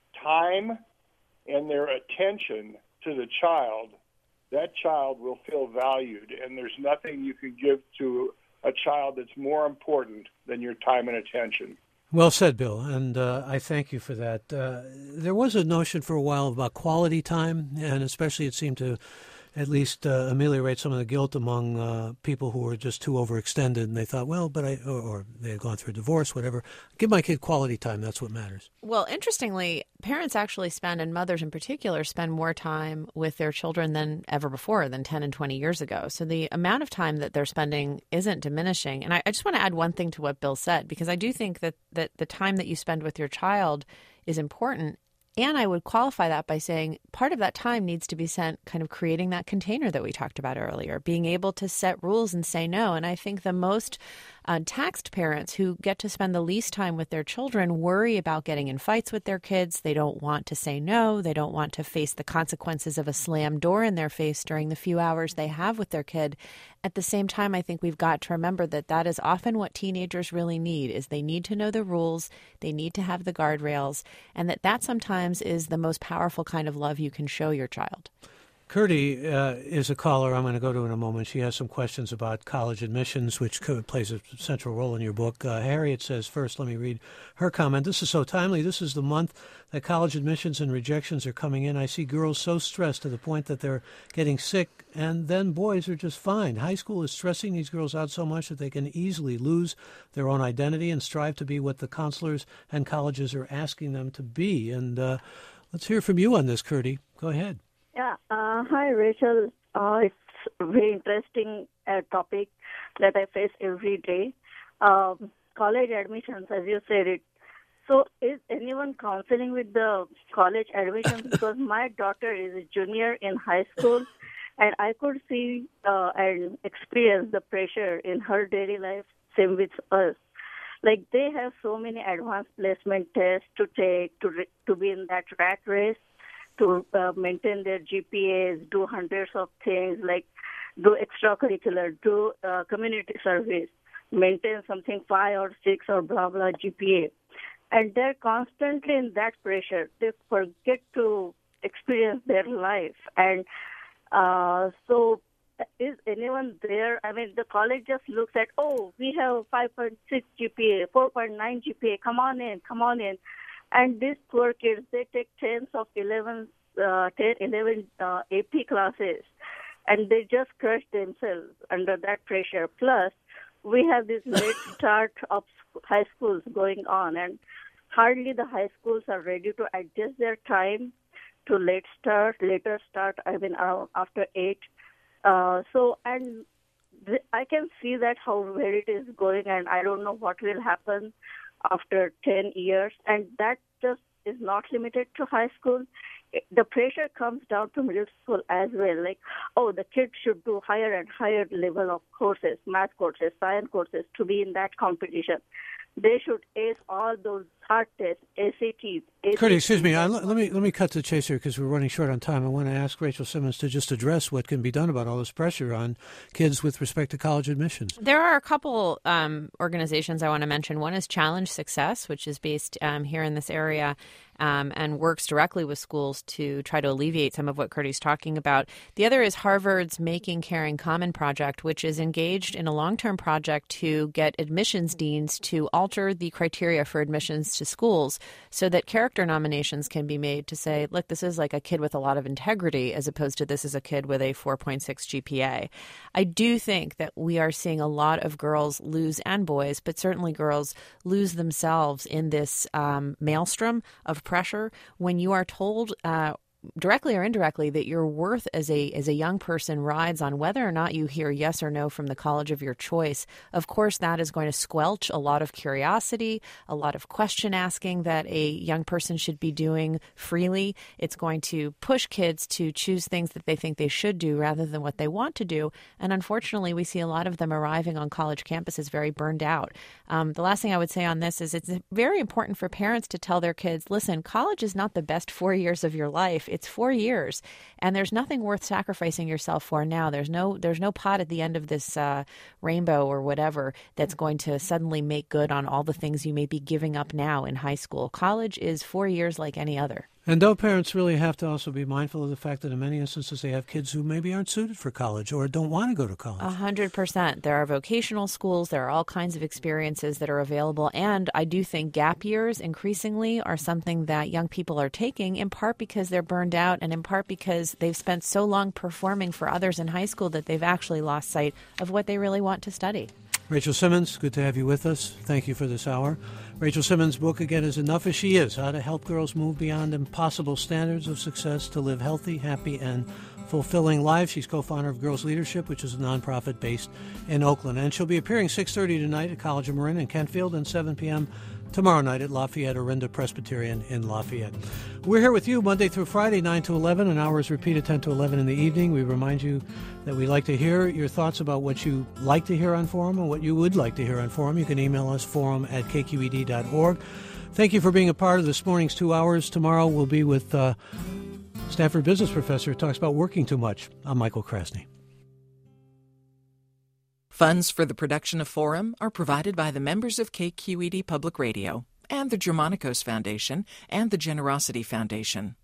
time and their attention to the child, that child will feel valued. And there's nothing you can give to a child that's more important than your time and attention. Well said, Bill, and uh, I thank you for that. Uh, there was a notion for a while about quality time, and especially it seemed to at least uh, ameliorate some of the guilt among uh, people who were just too overextended, and they thought, well, but I, or, or they had gone through a divorce, whatever. Give my kid quality time. That's what matters. Well, interestingly, parents actually spend, and mothers in particular, spend more time with their children than ever before, than ten and twenty years ago. So the amount of time that they're spending isn't diminishing. And I, I just want to add one thing to what Bill said, because I do think that, that the time that you spend with your child is important. And I would qualify that by saying part of that time needs to be spent kind of creating that container that we talked about earlier, being able to set rules and say no. And I think the most uh, taxed parents who get to spend the least time with their children worry about getting in fights with their kids. They don't want to say no. They don't want to face the consequences of a slammed door in their face during the few hours they have with their kid. At the same time, I think we've got to remember that that is often what teenagers really need, is they need to know the rules, they need to have the guardrails, and that that sometimes is the most powerful kind of love you can show your child. Curdy uh, is a caller I'm going to go to in a moment. She has some questions about college admissions, which co- plays a central role in your book. Uh, Harriet says, first, let me read her comment. This is so timely. This is the month that college admissions and rejections are coming in. I see girls so stressed to the point that they're getting sick, and then boys are just fine. High school is stressing these girls out so much that they can easily lose their own identity and strive to be what the counselors and colleges are asking them to be. And uh, let's hear from you on this, Curdy. Go ahead. Yeah. Uh, hi, Rachel. Uh, it's a very interesting uh, topic that I face every day. Um, college admissions, as you said it. So is anyone counseling with the college admissions? Because my daughter is a junior in high school, and I could see uh, and experience the pressure in her daily life, same with us. Like, they have so many advanced placement tests to take, to, re- to be in that rat race, to uh, maintain their G P As, do hundreds of things, like do extracurricular, do uh, community service, maintain something five or six or blah, blah G P A. And they're constantly in that pressure. They forget to experience their life. And uh, so is anyone there? I mean, the college just looks at, oh, we have five point six G P A, four point nine G P A, come on in, come on in. And these poor kids, they take tens of eleven, uh, ten, eleven uh, A P classes, and they just crush themselves under that pressure. Plus, we have this late start of high schools going on, and hardly the high schools are ready to adjust their time to late start, later start, I mean, uh, after eight. Uh, so, and th- I can see that how where it is going, and I don't know what will happen after ten years, and that just is not limited to high school. The pressure comes down to middle school as well. Like, oh, the kids should do higher and higher level of courses, math courses, science courses, to be in that competition. They should ace all those hard tests, S A Ts. Curdy, excuse me. I, let me let me cut to the chase here because we're running short on time. I want to ask Rachel Simmons to just address what can be done about all this pressure on kids with respect to college admissions. There are a couple um, organizations I want to mention. One is Challenge Success, which is based um, here in this area um, and works directly with schools to try to alleviate some of what Curdy's talking about. The other is Harvard's Making Caring Common project, which is engaged in a long-term project to get admissions deans to alter the criteria for admissions to schools so that character nominations can be made to say, look, this is like a kid with a lot of integrity as opposed to this is a kid with a four point six G P A. I do think that we are seeing a lot of girls lose, and boys, but certainly girls lose themselves in this um, maelstrom of pressure when you are told uh, directly or indirectly, that your worth as a as a young person rides on whether or not you hear yes or no from the college of your choice. Of course, that is going to squelch a lot of curiosity, a lot of question asking that a young person should be doing freely. It's going to push kids to choose things that they think they should do rather than what they want to do. And unfortunately, we see a lot of them arriving on college campuses very burned out. Um, the last thing I would say on this is it's very important for parents to tell their kids, listen, college is not the best four years of your life. It's four years, and there's nothing worth sacrificing yourself for now. There's no there's no pot at the end of this uh, rainbow or whatever that's going to suddenly make good on all the things you may be giving up now in high school. College is four years like any other. And don't parents really have to also be mindful of the fact that in many instances they have kids who maybe aren't suited for college or don't want to go to college? A hundred percent. There are vocational schools. There are all kinds of experiences that are available. And I do think gap years increasingly are something that young people are taking, in part because they're burned out and in part because they've spent so long performing for others in high school that they've actually lost sight of what they really want to study. Rachel Simmons, good to have you with us. Thank you for this hour. Rachel Simmons' book, again, is Enough as She Is, How to Help Girls Move Beyond Impossible Standards of Success to Live Healthy, Happy, and Fulfilling Lives. She's co-founder of Girls Leadership, which is a nonprofit based in Oakland. And she'll be appearing six thirty tonight at College of Marin in Kentfield and seven p.m. tomorrow night at Lafayette Orinda Presbyterian in Lafayette. We're here with you Monday through Friday, nine to eleven. An hour is repeated ten to eleven in the evening. We remind you that we like to hear your thoughts about what you like to hear on Forum and what you would like to hear on Forum. You can email us, forum at k q e d dot org. Thank you for being a part of this morning's two hours. Tomorrow we'll be with uh, Stanford business professor who talks about working too much. I'm Michael Krasny. Funds for the production of Forum are provided by the members of K Q E D Public Radio and the Germanicos Foundation and the Generosity Foundation.